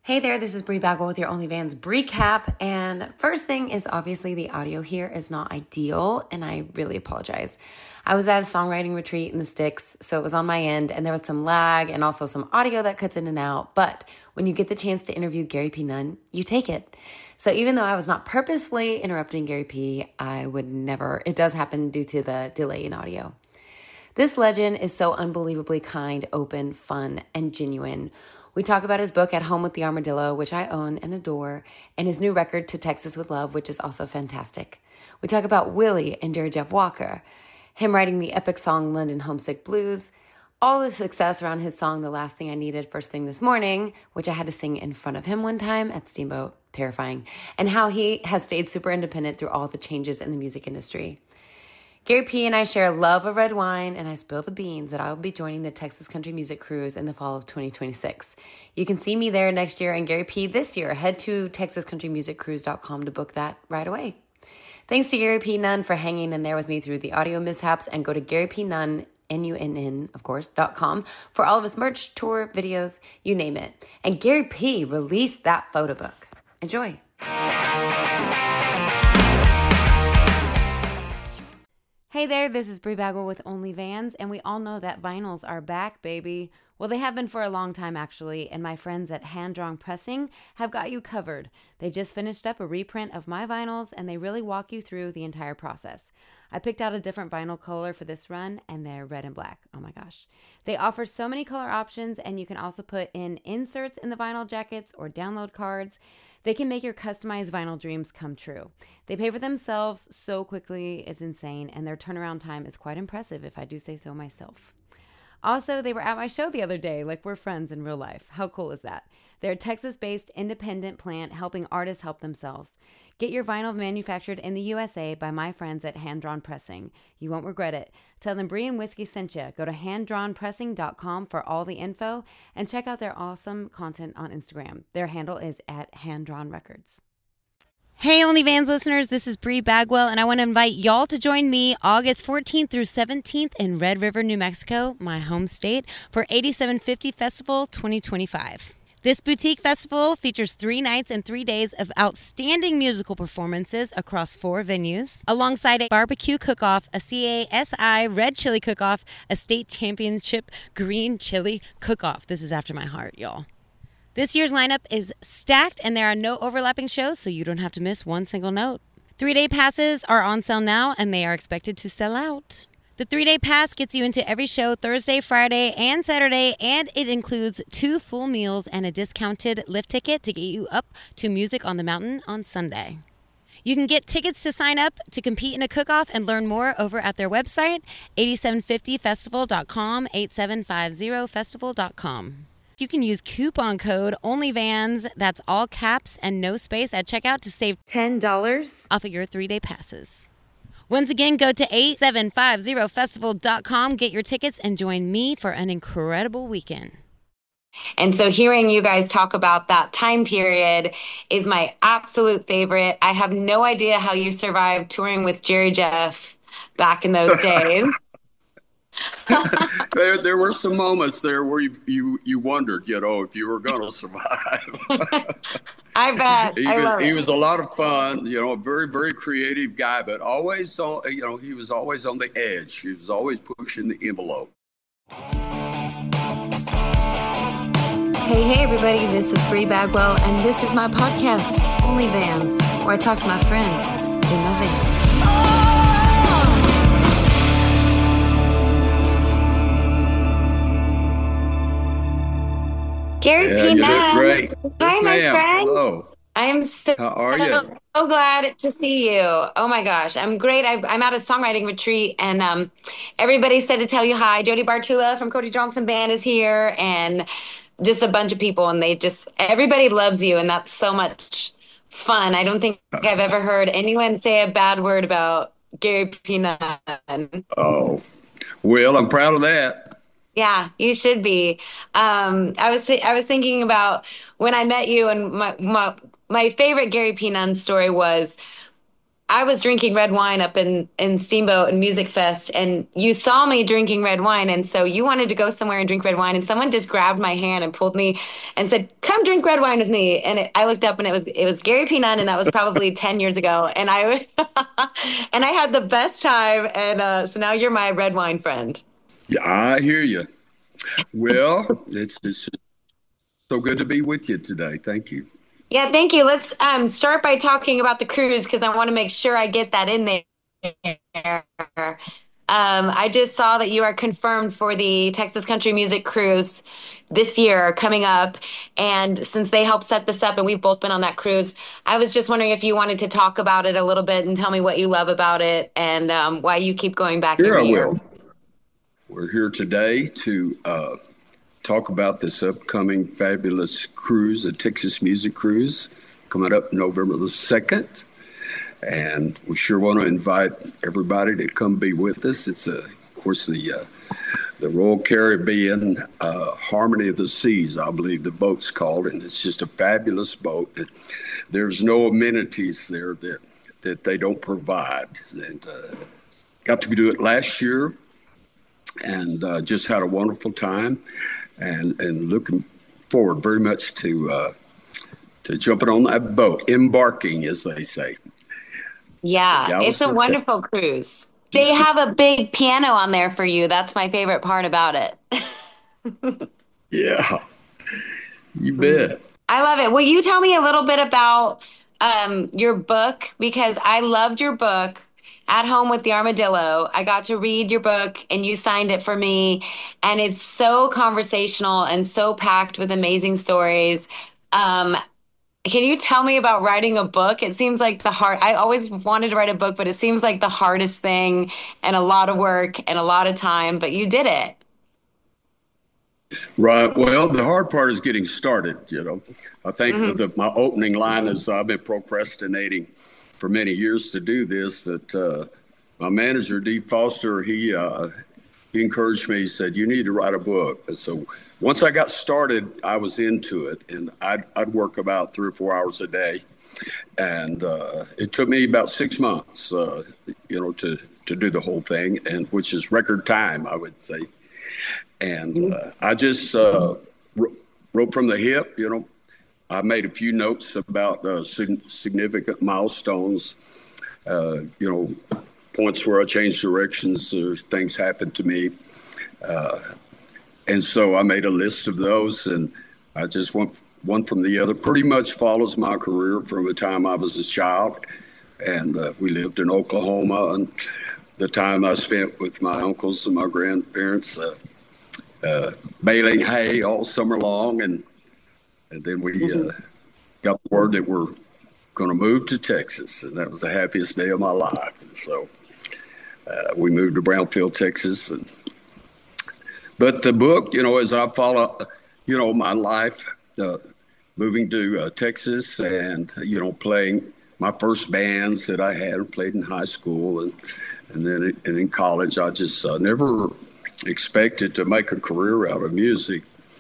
Hey there, this is Brie Bagwell with your OnlyVans recap. And first thing is obviously the audio here is not ideal, and I really apologize. I was at a songwriting retreat in the sticks, so it was on my end, and there was some lag and also some audio that cuts in and out. But when you get the chance to interview Gary P. Nunn, you take it. So even though I was not purposefully interrupting Gary P., I would never, it does happen due to the delay in audio. This legend is so unbelievably kind, open, fun, and genuine. We talk about his book, At Home with the Armadillo, which I own and adore, and his new record, To Texas with Love, which is also fantastic. We talk about Willie and Jerry Jeff Walker, him writing the epic song London Homesick Blues, all the success around his song The Last Thing I Needed First Thing This Morning, which I had to sing in front of him one time at Steamboat, terrifying, and how he has stayed super independent through all the changes in the music industry. Gary P. and I share a love of red wine, and I spill the beans that I will be joining the Texas Country Music Cruise in the fall of 2026. You can see me there next year and Gary P. this year. Head to TexasCountryMusicCruise.com to book that right away. Thanks to Gary P. Nunn for hanging in there with me through the audio mishaps, and go to Gary P. Nunn, Nunn, of course, .com for all of his merch, tour, videos, you name it. And Gary P. released that photo book. Enjoy. Hey there, this is Brie Bagwell with OnlyVans, and we all know that vinyls are back, baby. Well, they have been for a long time, actually, and my friends at Hand Drawn Pressing have got you covered. They just finished up a reprint of my vinyls, and they really walk you through the entire process. I picked out a different vinyl color for this run, and they're red and black. Oh my gosh. They offer so many color options, and you can also put in inserts in the vinyl jackets or download cards. They can make your customized vinyl dreams come true. They pay for themselves so quickly, it's insane, and their turnaround time is quite impressive, if I do say so myself. Also, they were at my show the other day, like we're friends in real life. How cool is that? They're a Texas-based independent plant helping artists help themselves. Get your vinyl manufactured in the USA by my friends at Hand Drawn Pressing. You won't regret it. Tell them Brie and Whiskey sent you. Go to handdrawnpressing.com for all the info and check out their awesome content on Instagram. Their handle is at handdrawnrecords. Hey, OnlyVans listeners, this is Brie Bagwell, and I want to invite y'all to join me August 14th through 17th in Red River, New Mexico, my home state, for 8750 Festival 2025. This boutique festival features 3 nights and 3 days of outstanding musical performances across 4 venues, alongside a barbecue cook-off, a CASI Red Chili Cook-Off, a state championship green chili cook-off. This is after my heart, y'all. This year's lineup is stacked, and there are no overlapping shows, so you don't have to miss one single note. 3-day passes are on sale now, and they are expected to sell out. The 3-day pass gets you into every show Thursday, Friday, and Saturday, and it includes 2 full meals and a discounted lift ticket to get you up to Music on the Mountain on Sunday. You can get tickets to sign up to compete in a cook-off and learn more over at their website, 8750festival.com, 8750festival.com. You can use coupon code ONLYVANS, that's all caps and no space at checkout, to save $10 off of your 3-day passes. Once again, go to 8750festival.com, get your tickets, and join me for an incredible weekend. And so hearing you guys talk about that time period is my absolute favorite. I have no idea how you survived touring with Jerry Jeff back in those days. There were some moments there where you wondered, if you were going to survive. I bet. He was a lot of fun, a very, very creative guy, but always, he was always on the edge. He was always pushing the envelope. Hey, everybody, this is Brie Bagwell, and this is my podcast, OnlyVans, where I talk to my friends in my van. Gary P. Nunn. Great. Hi, my friend. Hello. I am so glad to see you. Oh my gosh, I'm great. I'm at a songwriting retreat, and everybody said to tell you hi. Jody Bartula from Cody Johnson Band is here, and just a bunch of people, and everybody loves you, and that's so much fun. I don't think I've ever heard anyone say a bad word about Gary P. Nunn. Oh, well, I'm proud of that. Yeah, you should be. I was thinking about when I met you, and my favorite Gary P. Nunn story was I was drinking red wine up in Steamboat and Music Fest, and you saw me drinking red wine, and so you wanted to go somewhere and drink red wine, and someone just grabbed my hand and pulled me and said, "Come drink red wine with me." And I looked up, and it was Gary P. Nunn, and that was probably 10 years ago, and I and I had the best time, and so now you're my red wine friend. Yeah, I hear you. Well, it's so good to be with you today. Thank you. Yeah, thank you. Let's start by talking about the cruise because I want to make sure I get that in there. I just saw that you are confirmed for the Texas Country Music Cruise this year coming up. And since they helped set this up and we've both been on that cruise, I was just wondering if you wanted to talk about it a little bit and tell me what you love about it and why you keep going back Sure, every I year. will. We're here today to talk about this upcoming fabulous cruise, the Texas Music Cruise, coming up November the 2nd. And we sure want to invite everybody to come be with us. It's, of course, the Royal Caribbean Harmony of the Seas, I believe the boat's called, and it's just a fabulous boat. There's no amenities there that they don't provide. And got to do it last year and just had a wonderful time and looking forward very much to jumping on that boat, embarking, as they say. Yeah, it's a wonderful cruise. They have a big piano on there for you. That's my favorite part about it. Yeah, you bet. I love it. Will you tell me a little bit about your book? Because I loved your book, At Home with the Armadillo. I got to read your book and you signed it for me. And it's so conversational and so packed with amazing stories. Can you tell me about writing a book? It seems like I always wanted to write a book, but it seems like the hardest thing and a lot of work and a lot of time, but you did it. Right. Well, the hard part is getting started. I think my opening line is I've been procrastinating for many years to do this, but my manager, Dee Foster, he encouraged me. He said, "You need to write a book." And so once I got started, I was into it, and I'd work about 3 or 4 hours a day, and it took me about 6 months, to do the whole thing, and which is record time, I would say. And I just wrote from the hip. I made a few notes about significant milestones, points where I changed directions or things happened to me. And so I made a list of those, and I just went one from the other. Pretty much follows my career from the time I was a child. And we lived in Oklahoma, and the time I spent with my uncles and my grandparents baling hay all summer long. And then we got the word that we're going to move to Texas, and that was the happiest day of my life. And so we moved to Brownfield, Texas. But the book, as I follow, my life, moving to Texas and, playing my first bands that I had played in high school and then in college, I just never expected to make a career out of music.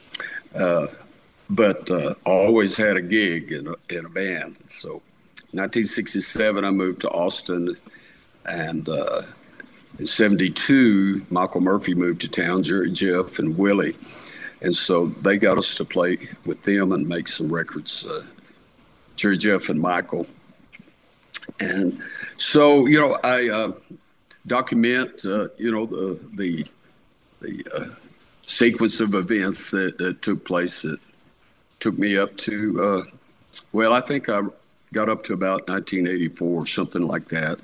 But I always had a gig in a band. So 1967, I moved to Austin, and in 72, Michael Murphy moved to town, Jerry Jeff and Willie. And so they got us to play with them and make some records, Jerry Jeff and Michael. And so, I document, the sequence of events that took place that took me up to, I think I got up to about 1984 or something like that.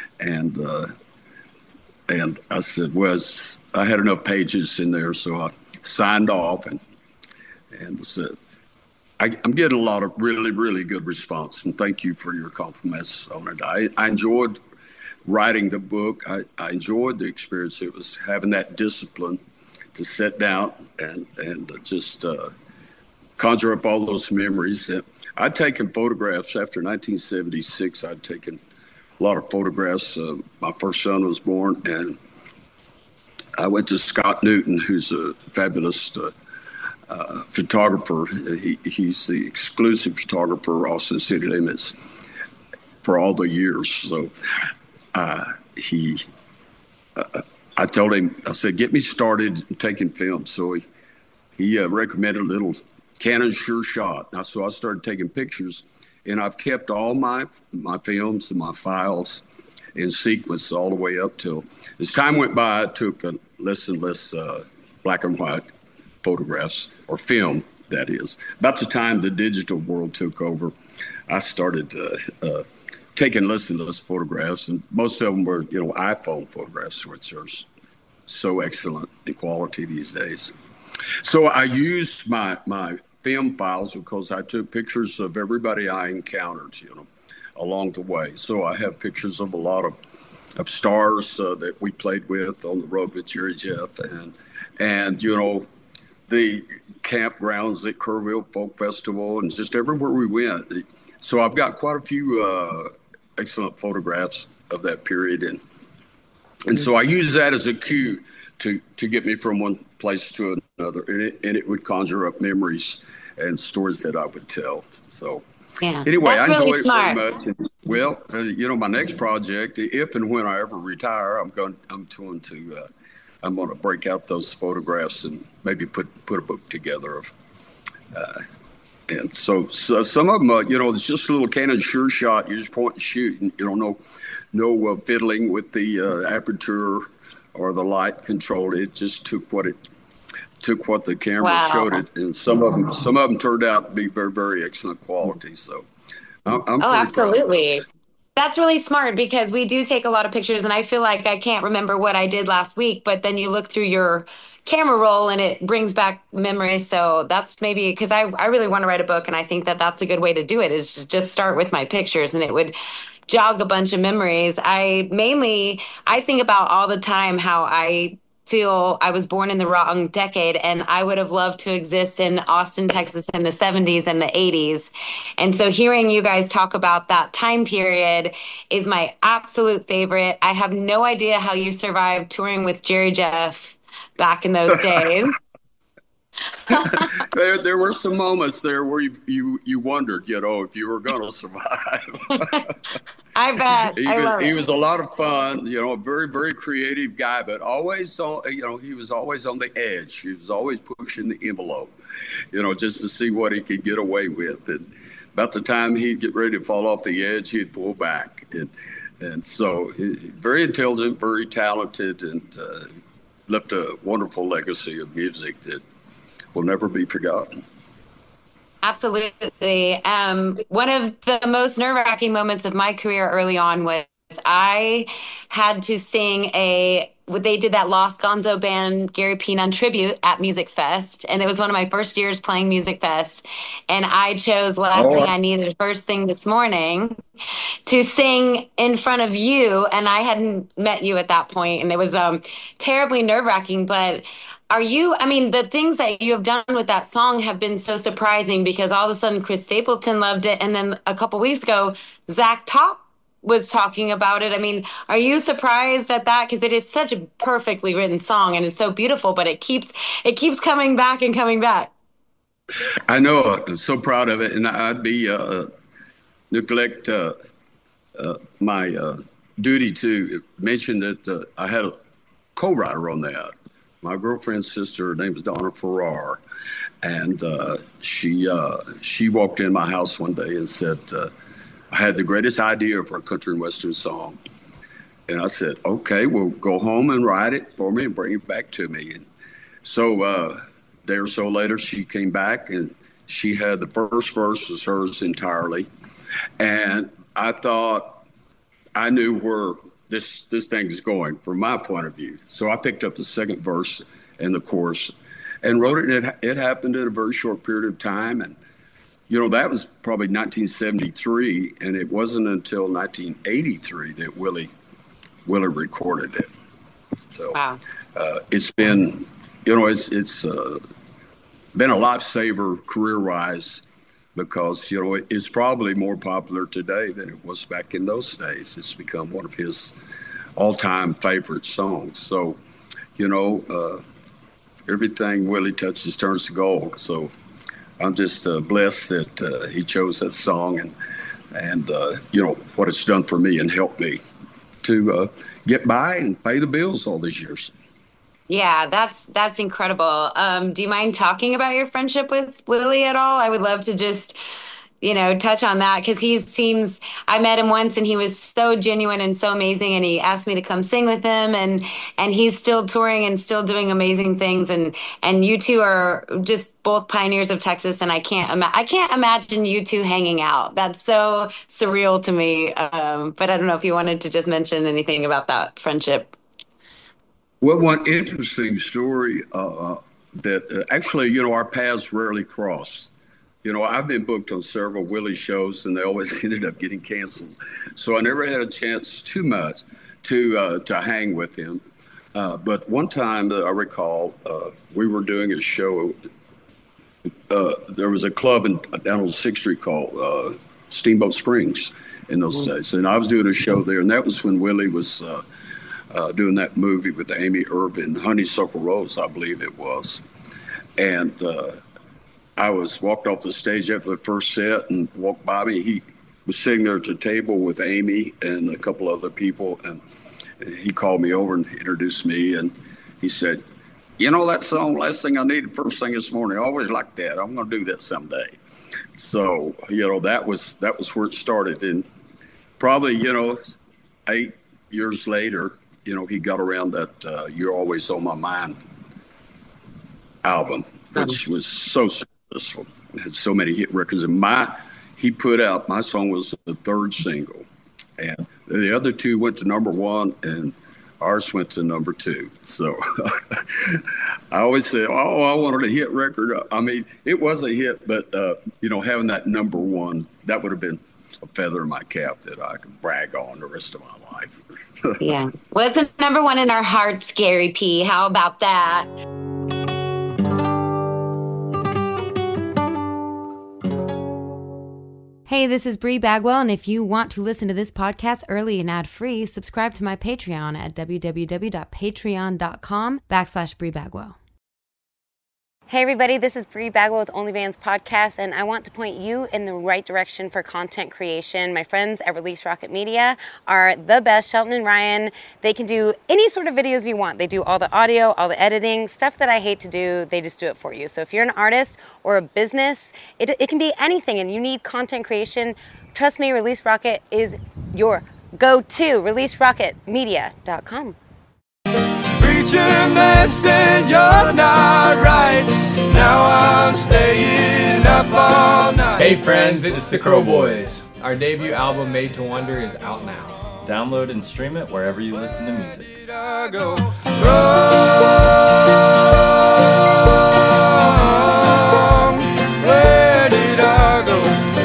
And I said, I had enough pages in there, so I signed off and said, I'm getting a lot of really, really good response, and thank you for your compliments on it. I enjoyed writing the book. I enjoyed the experience. It was having that discipline to sit down and just conjure up all those memories. I'd taken photographs after 1976. I'd taken a lot of photographs. My first son was born, and I went to Scott Newton, who's a fabulous photographer. He's the exclusive photographer for Austin City Limits. for all the years. So he, I told him, I said, get me started taking film. So he recommended a little Canon Sure Shot. So I started taking pictures, and I've kept all my films and my files in sequence all the way up till, as time went by, I took less and less black and white photographs, or film, that is. About the time the digital world took over, I started taking less and less photographs, and most of them were, iPhone photographs, which are so excellent in quality these days. So I used my film files because I took pictures of everybody I encountered, along the way. So I have pictures of a lot of stars that we played with on the road with Jerry Jeff, and the campgrounds at Kerrville Folk Festival, and just everywhere we went. So I've got quite a few excellent photographs of that period, and so I use that as a cue to get me from one place to another, and it would conjure up memories and stories that I would tell. So anyway, I enjoy it very much. And, well, my next project, if and when I ever retire, I'm going to break out those photographs and maybe put a book together of. And so some of them, it's just a little Canon Sure Shot. You just point and shoot, and no fiddling with the aperture or the light control. It just took what the camera showed it, and some of them turned out to be very, very excellent quality. So I'm absolutely. That's really smart, because we do take a lot of pictures, and I feel like I can't remember what I did last week, but then you look through your camera roll and it brings back memories. So that's maybe because I really want to write a book, and I think that that's a good way to do it, is just start with my pictures, and it would jog a bunch of memories. I think about all the time how I feel I was born in the wrong decade, and I would have loved to exist in Austin, Texas in the 70s and the 80s. And so hearing you guys talk about that time period is my absolute favorite. I have no idea how you survived touring with Jerry Jeff back in those days. There were some moments there where you wondered, if you were going to survive. I bet. He was a lot of fun, a very, very creative guy, but always he was always on the edge. He was always pushing the envelope, just to see what he could get away with. And about the time he'd get ready to fall off the edge, he'd pull back. And so very intelligent, very talented, and left a wonderful legacy of music that will never be forgotten. Absolutely. One of the most nerve-wracking moments of my career early on was I had to sing they did that Los Gonzo Band Gary Pinon tribute at Music Fest, and it was one of my first years playing Music Fest, and I chose Last Thing I Needed, First Thing This Morning to sing in front of you, and I hadn't met you at that point, and it was terribly nerve-wracking. But the things that you have done with that song have been so surprising, because all of a sudden Chris Stapleton loved it, and then a couple weeks ago Zach Top was talking about it. Are you surprised at that? Because it is such a perfectly written song, and it's so beautiful, but it keeps coming back and coming back. I know. I'm so proud of it, and I'd be neglect my duty to mention that I had a co-writer on that. My girlfriend's sister, her name is Donna Farrar, and she walked in my house one day and said, I had the greatest idea for a country and western song. And I said, okay, well, go home and write it for me and bring it back to me. And so a day or so later, she came back, and she had the first verse was hers entirely. And I thought I knew where this thing is going from my point of view. So I picked up the second verse and the chorus and wrote it. And it happened in a very short period of time. And, that was probably 1973. And it wasn't until 1983 that Willie recorded it. So wow. It's been, it's been a lifesaver career-wise, because, it's probably more popular today than it was back in those days. It's become one of his all-time favorite songs. So, everything Willie touches turns to gold. So I'm just blessed that he chose that song, and and what it's done for me and helped me to get by and pay the bills all these years. Yeah, that's incredible. Do you mind talking about your friendship with Willie at all? I would love to just, touch on that because I met him once and he was so genuine and so amazing, and he asked me to come sing with him, and he's still touring and still doing amazing things, and you two are just both pioneers of Texas, and I can't imagine you two hanging out. That's so surreal to me. But I don't know if you wanted to just mention anything about that friendship. Well, one interesting story that actually, our paths rarely cross. I've been booked on several Willie shows, and they always ended up getting canceled. So I never had a chance too much to hang with him. But one time that I recall, we were doing a show. There was a club down on 6th Street called Steamboat Springs in those days, and I was doing a show there, and that was when Willie was doing that movie with Amy Irvin, Honeysuckle Rose, I believe it was. And I walked off the stage after the first set and walked by me. He was sitting there at the table with Amy and a couple other people, and he called me over and introduced me, and he said, that song, Last Thing I Needed, First Thing This Morning, I always liked that. I'm going to do that someday. So, that was where it started. And probably, 8 years later, he got around that You're Always on My Mind album, which was so successful. It had so many hit records. And my song was the third single. And the other two went to number one, and ours went to number two. So I always say, I wanted a hit record. I mean, it was a hit, but, having that number one, that would have been a feather in my cap that I could brag on the rest of my life. Yeah. Well, it's a number one in our hearts, Gary P. How about that? Hey, this is Bree Bagwell, and if you want to listen to this podcast early and ad-free, subscribe to my Patreon at www.patreon.com/Bree Bagwell. Hey everybody, this is Bree Bagwell with OnlyVans Podcast, and I want to point you in the right direction for content creation. My friends at Release Rocket Media are the best, Shelton and Ryan. They can do any sort of videos you want. They do all the audio, all the editing, stuff that I hate to do, they just do it for you. So if you're an artist or a business, it can be anything, and you need content creation, trust me, Release Rocket is your go-to, releaserocketmedia.com. Preacher man said you're not right. Now I'm staying up all night. Hey friends, it's the Crow Boys. Our debut album Made to Wonder is out now. Download and stream it wherever you listen to music. Where did I go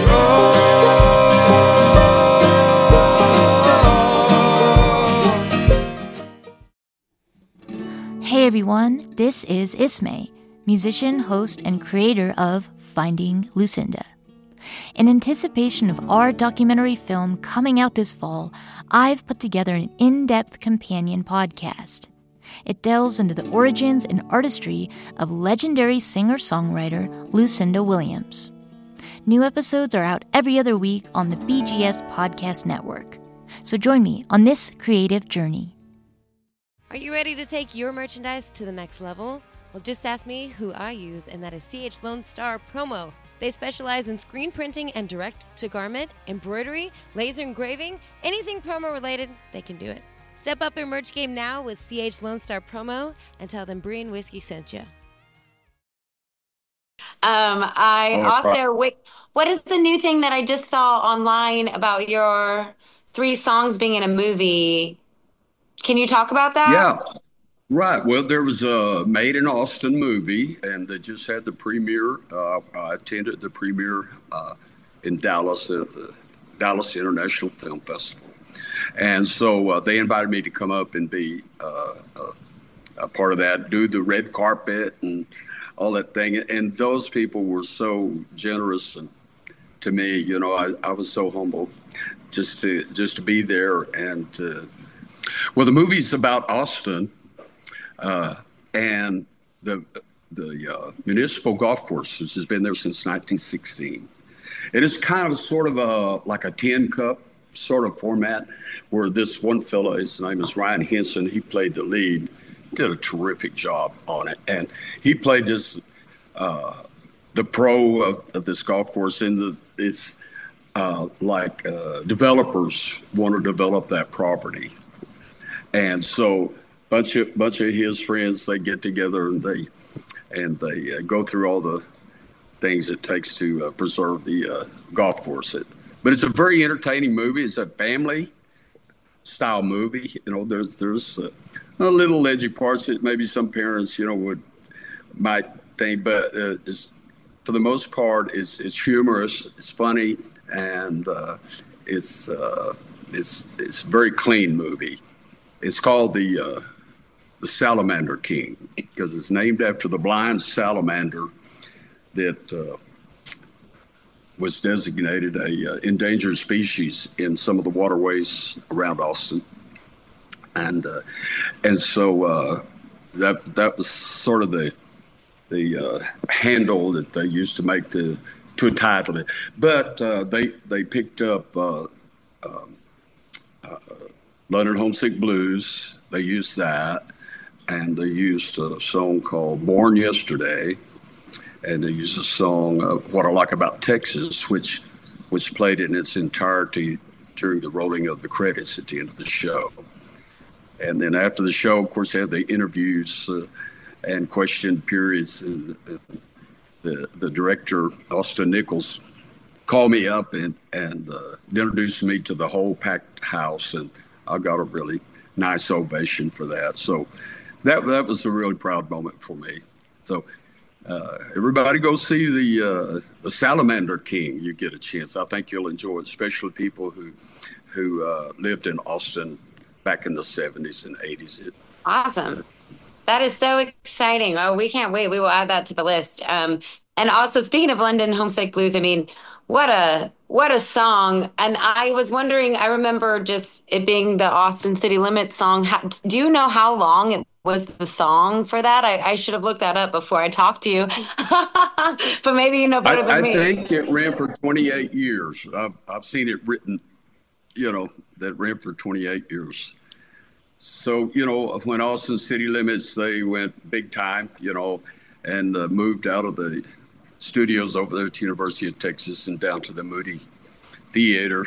wrong? Hey everyone, this is Ismay, musician, host, and creator of Finding Lucinda. In anticipation of our documentary film coming out this fall, I've put together an in-depth companion podcast. It delves into the origins and artistry of legendary singer-songwriter Lucinda Williams. New episodes are out every other week on the BGS Podcast Network. So join me on this creative journey. Are you ready to take your merchandise to the next level? Well, just ask me who I use, and that is CH Lone Star Promo. They specialize in screen printing and direct-to-garment, embroidery, laser engraving, anything promo related, they can do it. Step up your merch game now with CH Lone Star Promo and tell them Bree and Whiskey sent you. What is the new thing that I just saw online about your 3 songs being in a movie? Can you talk about that? Yeah. Right. Well, there was a Made in Austin movie, and they just had the premiere. I attended the premiere in Dallas at the Dallas International Film Festival. And so they invited me to come up and be a part of that, do the red carpet and all that thing. And those people were so generous to me. You know, I was so humbled just to be there. And well, the movie's about Austin. And the municipal golf course, which has been there since 1916. And it's kind of sort of like a 10 cup sort of format where this one fellow, his name is Ryan Henson, he played the lead, did a terrific job on it. And he played this, the pro of this golf course, and it's developers want to develop that property. And so bunch of his friends, they get together and they go through all the things it takes to preserve the golf course. But it's a very entertaining movie. It's a family style movie. You know, there's a little edgy parts that maybe some parents, might think, but it's, for the most part, it's humorous, it's funny, and it's a very clean movie. It's called the Salamander King because it's named after the blind salamander that was designated a endangered species in some of the waterways around Austin, and so that was sort of the handle that they used to make to title it. But they picked up London Homesick Blues. They used that, and they used a song called Born Yesterday. And they used a song, What I Like About Texas, which played in its entirety during the rolling of the credits at the end of the show. And then after the show, of course, they had the interviews and question periods. And the director, Austin Nichols, called me up and introduced me to the whole packed house. And I got a really nice ovation for that. So that was a really proud moment for me. So everybody go see the Salamander King. You get a chance. I think you'll enjoy it, especially people who lived in Austin back in the 70s and 80s. Awesome. That is so exciting. Oh, we can't wait. We will add that to the list. And also, speaking of London Homesick Blues, I mean, what a song. And I was wondering, I remember just it being the Austin City Limits song. Do you know how long it was the song for that? I should have looked that up before I talked to you. But maybe you know better than me. I think it ran for 28 years. I've seen it written, that ran for 28 years. So, when Austin City Limits, they went big time, and moved out of the studios over there to University of Texas and down to the Moody Theater.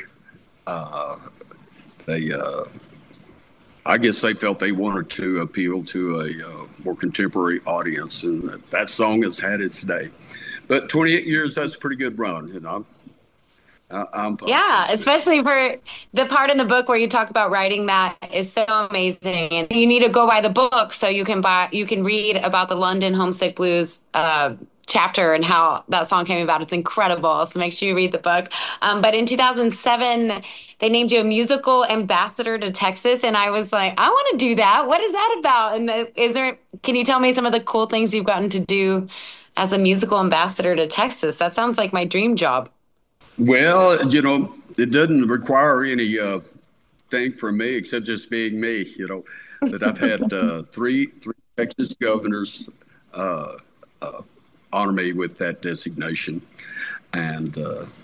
I guess they felt they wanted to appeal to a more contemporary audience, and that song has had its day. But 28 years, that's a pretty good run, I'm yeah, especially for the part in the book where you talk about writing that is so amazing. And you need to go buy the book so you can read about the London Homesick Blues chapter and how that song came about. It's incredible. So make sure you read the book. But in 2007, they named you a musical ambassador to Texas. And I was like, I want to do that. What is that about? And can you tell me some of the cool things you've gotten to do as a musical ambassador to Texas? That sounds like my dream job. Well, it doesn't require any thing from me except just being me, that I've had three Texas governors honor me with that designation. And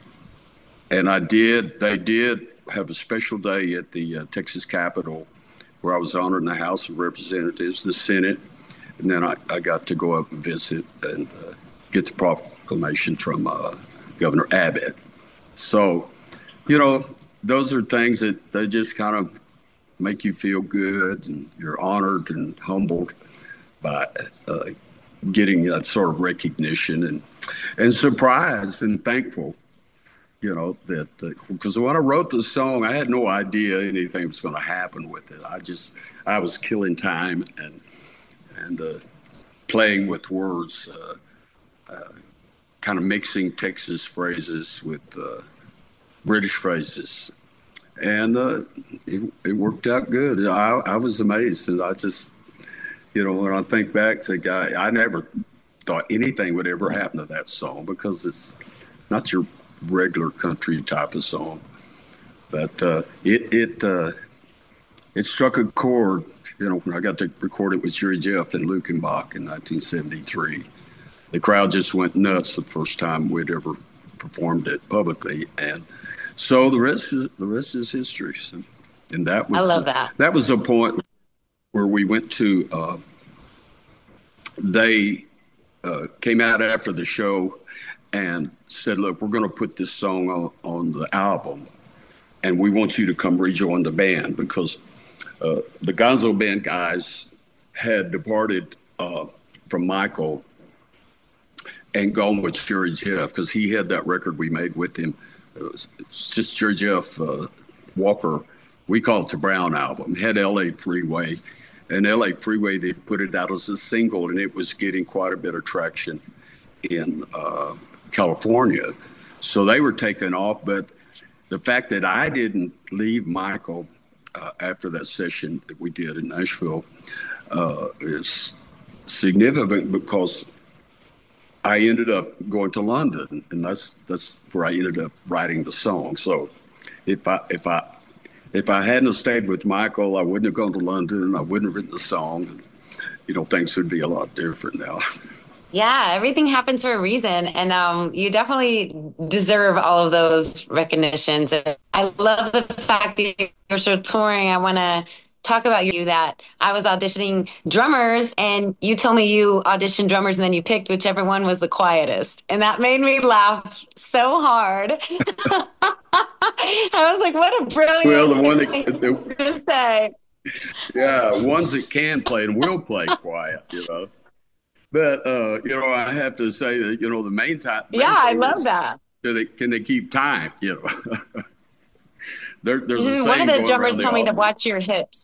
they did have a special day at the Texas Capitol where I was honored in the House of Representatives, the Senate, and then I got to go up and visit and get the proclamation from Governor Abbott. So, those are things that they just kind of make you feel good, and you're honored and humbled by getting that sort of recognition and surprised and thankful, that because when I wrote the song, I had no idea anything was going to happen with it. I was killing time and playing with words, kind of mixing Texas phrases with British phrases, and it worked out good. I was amazed, and I just, when I think back to I never thought anything would ever happen to that song because it's not your regular country type of song, but it struck a chord. When I got to record it with Jerry Jeff and Luckenbach in 1973. The crowd just went nuts the first time we'd ever performed it publicly, and so the rest is history. So, and that was I love that. That was a point where we went to. They came out after the show and said, "Look, we're going to put this song on the album, and we want you to come rejoin the band," because the Gonzo Band guys had departed from Michael and gone with Jerry Jeff, because he had that record we made with him. It's just Jerry Jeff Walker. We call it the Brown Album. It had L.A. Freeway. And L.A. Freeway, they put it out as a single, and it was getting quite a bit of traction in California. So they were taking off. But the fact that I didn't leave Michael after that session that we did in Nashville is significant, because I ended up going to London, and that's where I ended up writing the song. So if I hadn't stayed with Michael, I wouldn't have gone to London, and I wouldn't have written the song. And, things would be a lot different now. Yeah, everything happens for a reason, and you definitely deserve all of those recognitions. I love the fact that you're sort of touring. I want to talk about that I was auditioning drummers, and you told me you auditioned drummers and then you picked whichever one was the quietest, and that made me laugh so hard. I was like, what a brilliant the one thing to say. Yeah, ones that can play and will play quiet, But I have to say that the main time. I love that. Can they keep time? There's a one of the drummers told me to watch your hips.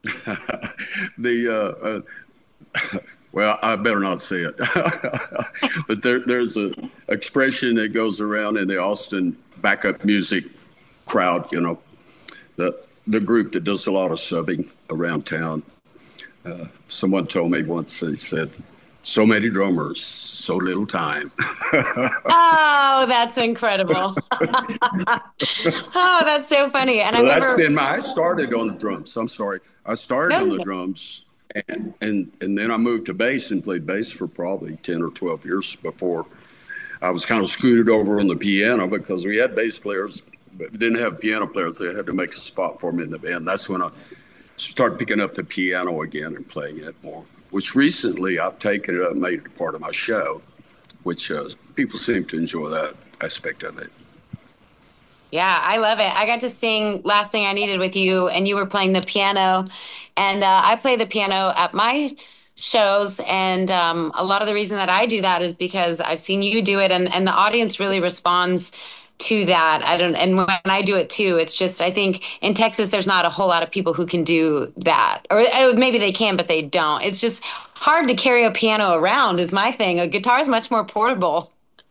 Well, I better not say it. But there's a expression that goes around in the Austin backup music crowd. The group that does a lot of subbing around town. Someone told me once, they said, "So many drummers, so little time." Oh, that's incredible. Oh, that's so funny. And so I started on the drums. I'm sorry. I started on the drums, and then I moved to bass and played bass for probably 10 or 12 years before I was kind of scooted over on the piano, because we had bass players, but we didn't have piano players. They had to make a spot for me in the band. That's when I started picking up the piano again and playing it more, which recently I've taken it up and made it part of my show, which people seem to enjoy that aspect of it. Yeah, I love it. I got to sing Last Thing I Needed with you, and you were playing the piano, and I play the piano at my shows, and a lot of the reason that I do that is because I've seen you do it, and the audience really responds to that. And when I do it too, it's just, I think in Texas, there's not a whole lot of people who can do that, or maybe they can, but they don't. It's just hard to carry a piano around is my thing. A guitar is much more portable.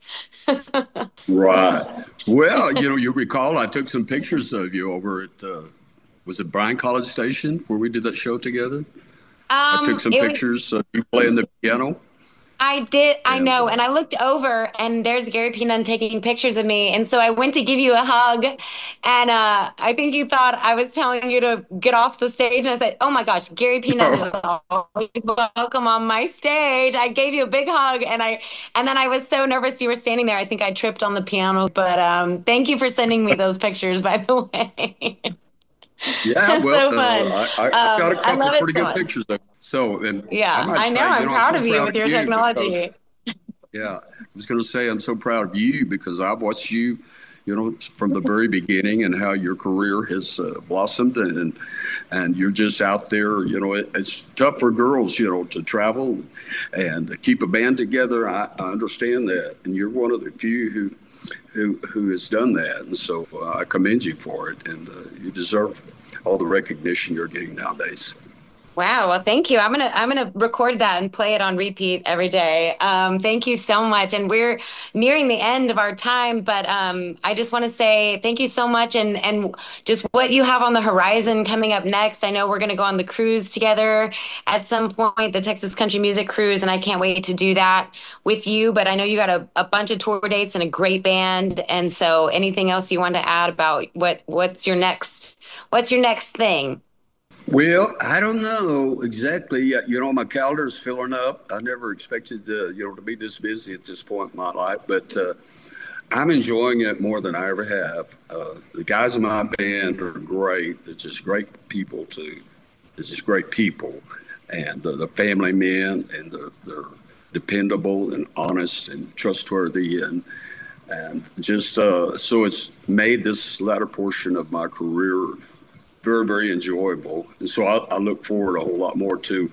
Right. Well, you recall I took some pictures of you over at, was it Bryan College Station where we did that show together? I took some pictures of you playing the piano. I did. I know. And I looked over, and there's Gary P. Nunn taking pictures of me. And so I went to give you a hug. And I think you thought I was telling you to get off the stage. And I said, "Oh my gosh, Gary P. Nunn is always welcome on my stage." I gave you a big hug. And then I was so nervous you were standing there. I think I tripped on the piano. But thank you for sending me those pictures, by the way. Yeah, well, so fun. I got a couple of pretty good pictures of it. So, and yeah, I know. I'm proud of you with your technology. Yeah, I was going to say I'm so proud of you because I've watched you, from the very beginning and how your career has blossomed, and you're just out there. It's tough for girls, to travel and keep a band together. I understand that, and you're one of the few who has done that, and so I commend you for it, and you deserve all the recognition you're getting nowadays. Wow. Well, thank you. I'm gonna record that and play it on repeat every day. Thank you so much. And we're nearing the end of our time, but I just want to say thank you so much, and just what you have on the horizon coming up next. I know we're going to go on the cruise together at some point, the Texas Country Music Cruise, and I can't wait to do that with you. But I know you got a bunch of tour dates and a great band. And so anything else you want to add about what's your next thing? Well, I don't know exactly. My calendar is filling up. I never expected to be this busy at this point in my life. But I'm enjoying it more than I ever have. The guys in my band are great. They're just great people too. They're just great people, and the family men, and they're dependable and honest and trustworthy, and just so it's made this latter portion of my career very, very enjoyable. And so I look forward a whole lot more to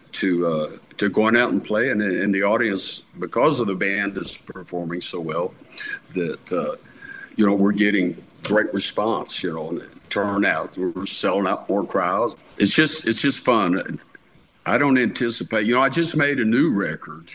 going out and playing in the audience, because of the band is performing so well, that we're getting great response, and turnout. We're selling out more crowds. It's just fun. I don't anticipate. I just made a new record.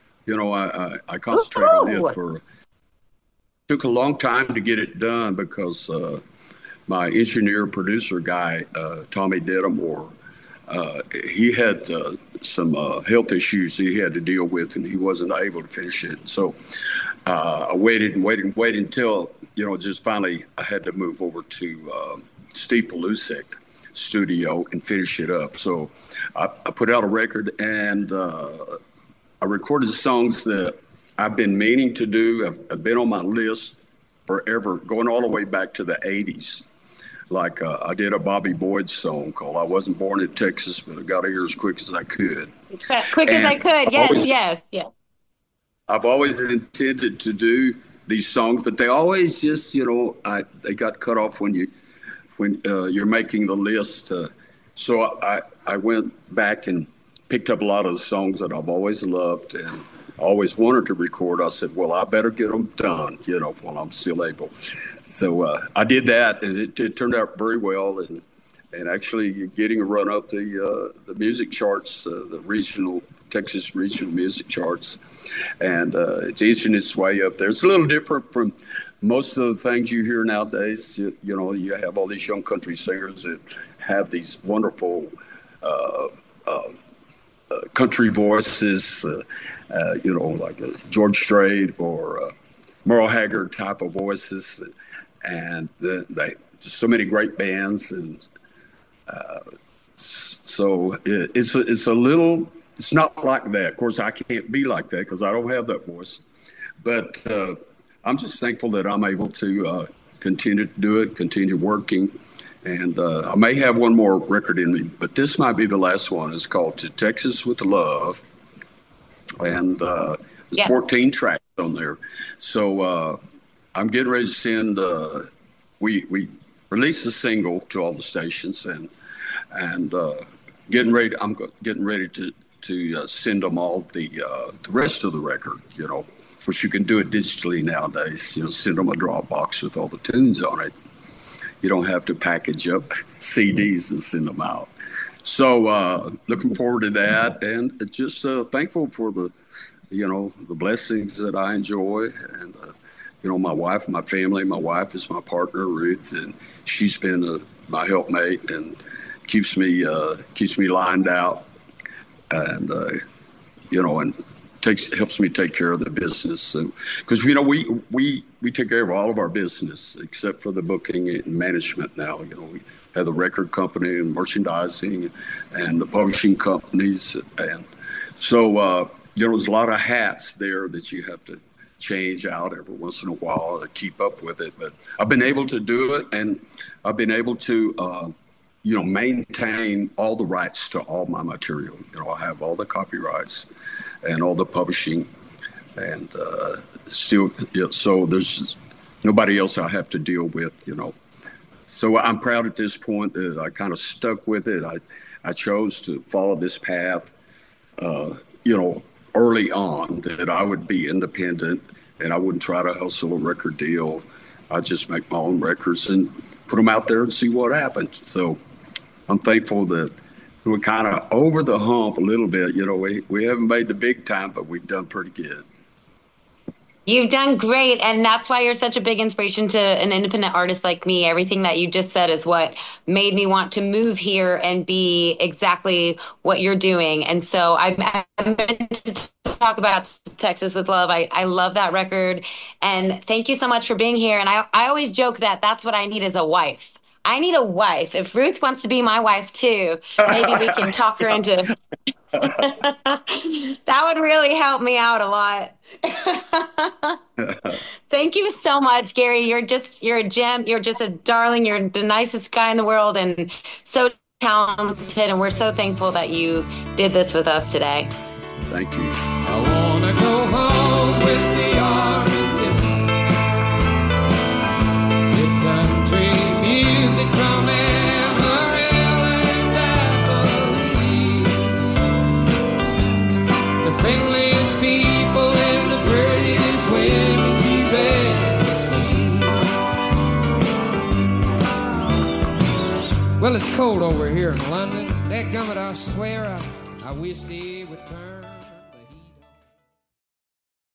I concentrated on it took a long time to get it done, because my engineer producer guy, Tommy Dedamore, he had some health issues he had to deal with, and he wasn't able to finish it. So I waited until, just finally I had to move over to Steve Pelusek studio and finish it up. So I put out a record, and I recorded songs that I've been meaning to do. I've been on my list forever, going all the way back to the 80s. Like I did a Bobby Boyd song called "I Wasn't Born in Texas, but I Got Here as Quick as I Could." As I could, yes. I've always intended to do these songs, but they always just, they got cut off when you're making the list. So I went back and picked up a lot of the songs that I've always loved and always wanted to record. I said, well, I better get them done, while I'm still able. So I did that, and it turned out very well, and actually getting a run up the music charts, the Texas regional music charts, and it's easing its way up there. It's a little different from most of the things you hear nowadays. You have all these young country singers that have these wonderful country voices, like George Strait or Merle Haggard type of voices, and they just so many great bands, and so it's not like that. Of course, I can't be like that because I don't have that voice, but I'm just thankful that I'm able to continue to do it, continue working. And I may have one more record in me, but this might be the last one. It's called "To Texas with Love," and there's 14 tracks on there. So I'm getting ready to send. We released the single to all the stations, and getting ready. I'm getting ready to send them all the rest of the record. Which you can do it digitally nowadays. Send them a Dropbox with all the tunes on it. You don't have to package up CDs and send them out. So looking forward to that, and just thankful for the blessings that I enjoy, and my wife, my family. My wife is my partner, Ruth, and she's been my helpmate and keeps me lined out, and and helps me take care of the business, because we take care of all of our business except for the booking and management now. We have the record company and merchandising and the publishing companies, and so there's a lot of hats there that you have to change out every once in a while to keep up with it. But I've been able to do it, and I've been able to maintain all the rights to all my material. I have all the copyrights and all the publishing, and still, so there's nobody else I have to deal with, So I'm proud at this point that I kind of stuck with it. I chose to follow this path, early on, that I would be independent and I wouldn't try to hustle a record deal. I just make my own records and put them out there and see what happens. So I'm thankful that we're kind of over the hump a little bit. We haven't made the big time, but we've done pretty good. You've done great, and that's why you're such a big inspiration to an independent artist like me. Everything that you just said is what made me want to move here and be exactly what you're doing. And so I'm meant to talk about Texas with Love. I love that record, and thank you so much for being here. And I always joke that that's what I need is a wife. I need a wife. If Ruth wants to be my wife too, maybe we can talk her into That would really help me out a lot. Thank you so much, Gary. You're a gem. You're just a darling. You're the nicest guy in the world and so talented. And we're so thankful that you did this with us today. Thank you. I wanna go home with the Arlington. Good country music from Amarillo and Appalachia. The friendliest people and the prettiest women you've ever seen. Well, it's cold over here in London. Dadgummit, I swear I wish the year would turn.